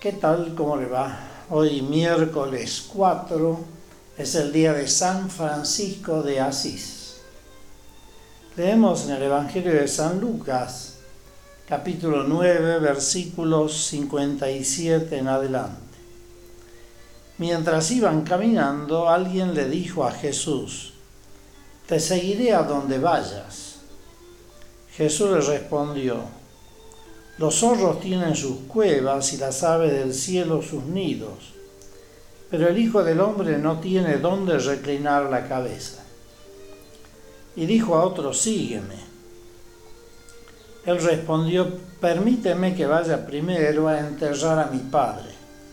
¿Qué tal? ¿Cómo le va? Hoy miércoles 4 es el día de San Francisco de Asís. Leemos en el Evangelio de San Lucas, capítulo 9, versículos 57 en adelante. Mientras iban caminando, alguien le dijo a Jesús: «Te seguiré a donde vayas». Jesús le respondió: «Los zorros tienen sus cuevas y las aves del cielo sus nidos, pero el Hijo del Hombre no tiene dónde reclinar la cabeza». Y dijo a otro: «Sígueme». Él respondió: «Permíteme que vaya primero a enterrar a mi padre».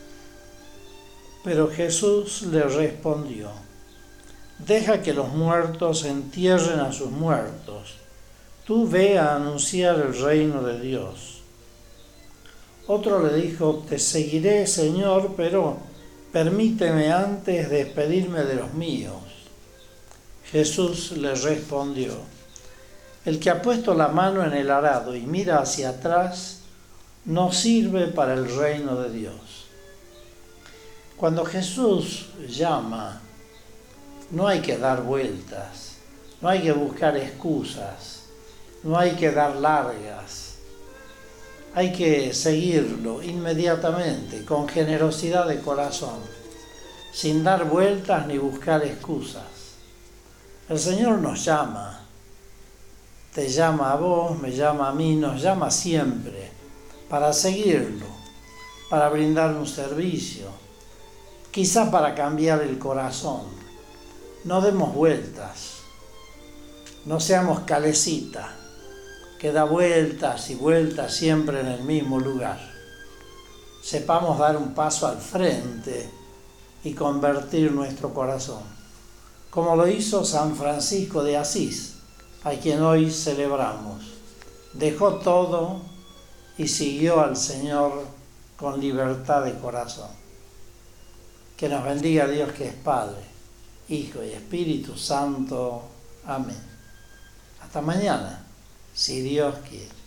Pero Jesús le respondió: «Deja que los muertos entierren a sus muertos. Tú ve a anunciar el reino de Dios». Otro le dijo: «Te seguiré, Señor, pero permíteme antes despedirme de los míos». Jesús le respondió: «El que ha puesto la mano en el arado y mira hacia atrás, no sirve para el reino de Dios». Cuando Jesús llama, no hay que dar vueltas, no hay que buscar excusas, no hay que dar largas. Hay que seguirlo inmediatamente, con generosidad de corazón, sin dar vueltas ni buscar excusas. El Señor nos llama, te llama a vos, me llama a mí, nos llama siempre para seguirlo, para brindar un servicio, quizás para cambiar el corazón. No demos vueltas, no seamos calecita que da vueltas y vueltas siempre en el mismo lugar. Sepamos dar un paso al frente y convertir nuestro corazón, como lo hizo San Francisco de Asís, a quien hoy celebramos. Dejó todo y siguió al Señor con libertad de corazón. Que nos bendiga Dios, que es Padre, Hijo y Espíritu Santo. Amén. Hasta mañana, si Dios quiere.